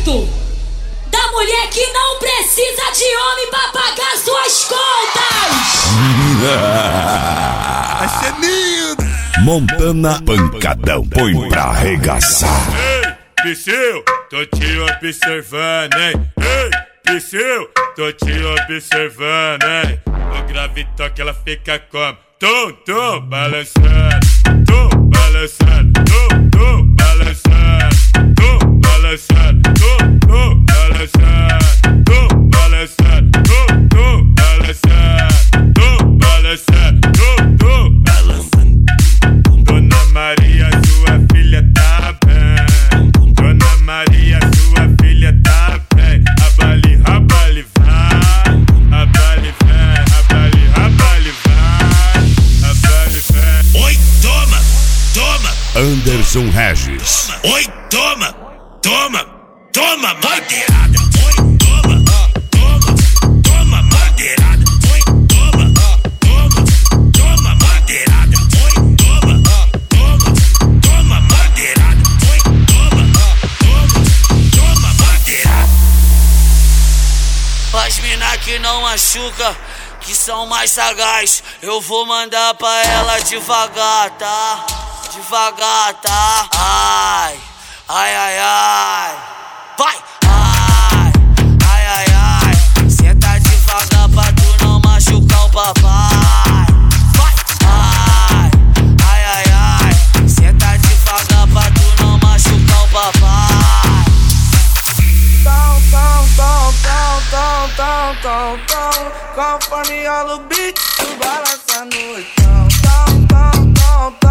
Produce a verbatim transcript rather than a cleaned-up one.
jeito da mulher que não precisa de homem pra pagar suas contas. Vai ser lindo. Montana Pancadão, põe pra arregaçar. Ei, Psyu, tô te observando, hein? Ei, Psyu, tô te observando, hein? O grave toque ela fica como? Tum, tum, balançando. Tum, balançando. Tum, tum, balançando. Tum, balançando. Tum, tum, balançando. Tum, balançando. Tum, tum, balançando. Tum, balançando. Tum, tum, balançando. Dona Maria, sua filha tá bem. Dona Maria, sua filha tá bem. Abali, rabali, vai. Abali, vem. Abali, rabali, vai. Abali, vem. Oi, toma, toma. Anderson Regis. Toma. Oi, toma, toma, toma, madeirada. Oi, toma, toma, toma, madeirada. Oi, toma, toma, toma, madeirada. Oi, toma, toma, toma, madeirada. Oi, toma, toma, toma, madeirada. As mina que não machuca, que são mais sagaz, eu vou mandar pra ela devagar, tá? Devagar, tá? Ai, ai, ai, ai. Vai! Ai, ai, ai, ai. Senta devagar pra tu não machucar o papai. Vai! Ai, ai, ai, ai. Senta devagar pra tu não machucar o papai. Tom, tom, tom, tom, tom, tom, tom, tom. Conforme rola o beat, tu balança no chão. Tom, tom, tom, tom.